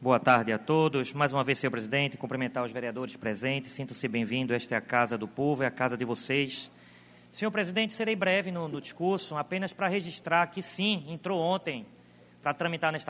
Boa tarde a todos. Mais uma vez, senhor presidente, cumprimentar os vereadores presentes. Sintam-se bem-vindos. Esta é a casa do povo, é a casa de vocês. Senhor presidente, serei breve no discurso, apenas para registrar que, sim, entrou ontem para tramitar nesta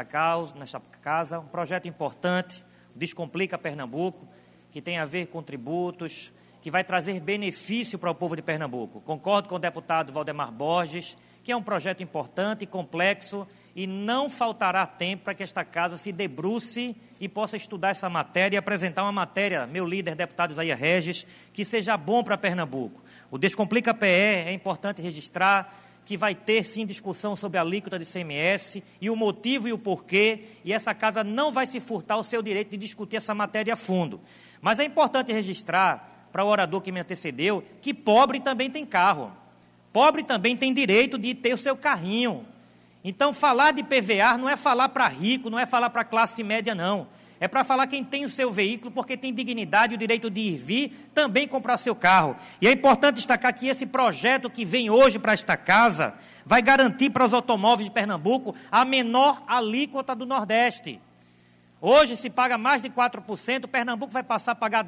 casa um projeto importante, o Descomplica Pernambuco, que tem a ver com tributos, que vai trazer benefício para o povo de Pernambuco. Concordo com o deputado Valdemar Borges, que é um projeto importante e complexo, e não faltará tempo para que esta casa se debruce e possa estudar essa matéria e apresentar uma matéria, meu líder, deputado Isaías Regis, que seja bom para Pernambuco. O Descomplica PE é importante registrar que vai ter, sim, discussão sobre a alíquota de ICMS e o motivo e o porquê, e essa casa não vai se furtar o seu direito de discutir essa matéria a fundo. Mas é importante registrar, para o orador que me antecedeu, que pobre também tem carro. Pobre também tem direito de ter o seu carrinho. Então, falar de PVA não é falar para rico, não é falar para classe média, não. É para falar quem tem o seu veículo, porque tem dignidade e o direito de ir e vir, também comprar seu carro. E é importante destacar que esse projeto que vem hoje para esta casa vai garantir para os automóveis de Pernambuco a menor alíquota do Nordeste. Hoje se paga mais de 4%, Pernambuco vai passar a pagar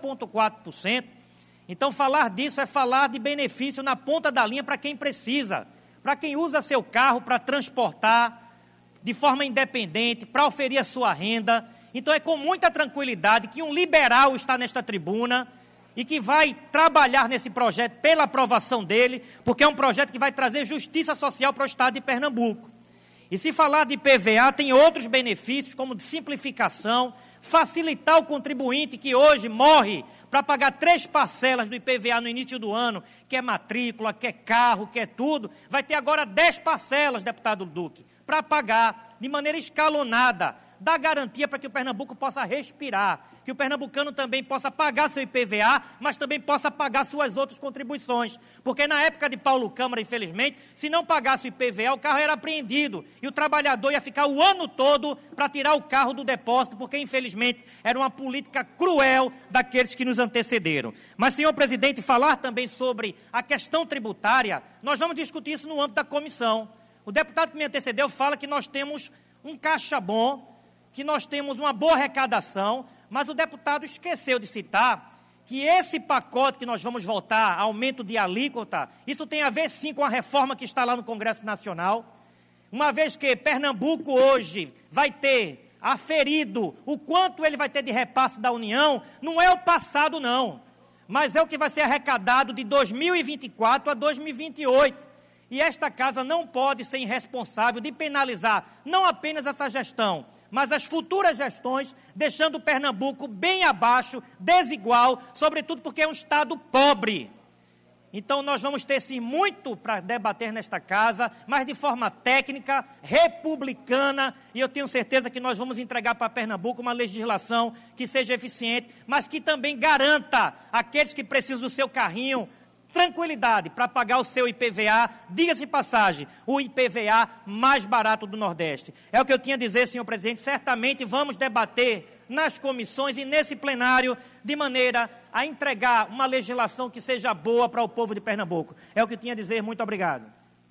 2,4%. Então, falar disso é falar de benefício na ponta da linha para quem precisa. Para quem usa seu carro para transportar de forma independente, para oferir a sua renda. Então, é com muita tranquilidade que um liberal está nesta tribuna e que vai trabalhar nesse projeto pela aprovação dele, porque é um projeto que vai trazer justiça social para o estado de Pernambuco. E se falar de PVA, tem outros benefícios, como de simplificação, facilitar o contribuinte que hoje morre para pagar 3 parcelas do IPVA no início do ano, que é matrícula, que é carro, que é tudo, vai ter agora 10 parcelas, deputado Duque, para pagar de maneira escalonada, dar garantia para que o Pernambuco possa respirar, que o pernambucano também possa pagar seu IPVA, mas também possa pagar suas outras contribuições. Porque na época de Paulo Câmara, infelizmente, se não pagasse o IPVA, o carro era apreendido e o trabalhador ia ficar o ano todo para tirar o carro do depósito, porque, infelizmente, era uma política cruel daqueles que nos antecederam. Mas, senhor presidente, falar também sobre a questão tributária, nós vamos discutir isso no âmbito da comissão. O deputado que me antecedeu fala que nós temos um caixa bom, que nós temos uma boa arrecadação, mas o deputado esqueceu de citar que esse pacote que nós vamos votar, aumento de alíquota, isso tem a ver sim com a reforma que está lá no Congresso Nacional, uma vez que Pernambuco hoje vai ter aferido o quanto ele vai ter de repasse da União, não é o passado não, mas é o que vai ser arrecadado de 2024 a 2028. E esta casa não pode ser irresponsável de penalizar não apenas essa gestão, mas as futuras gestões, deixando o Pernambuco bem abaixo, desigual, sobretudo porque é um estado pobre. Então, nós vamos ter, sim, muito para debater nesta casa, mas de forma técnica, republicana, e eu tenho certeza que nós vamos entregar para Pernambuco uma legislação que seja eficiente, mas que também garanta àqueles que precisam do seu carrinho tranquilidade para pagar o seu IPVA, diga-se de passagem, o IPVA mais barato do Nordeste. É o que eu tinha a dizer, senhor presidente, certamente vamos debater nas comissões e nesse plenário, de maneira a entregar uma legislação que seja boa para o povo de Pernambuco. É o que eu tinha a dizer, muito obrigado.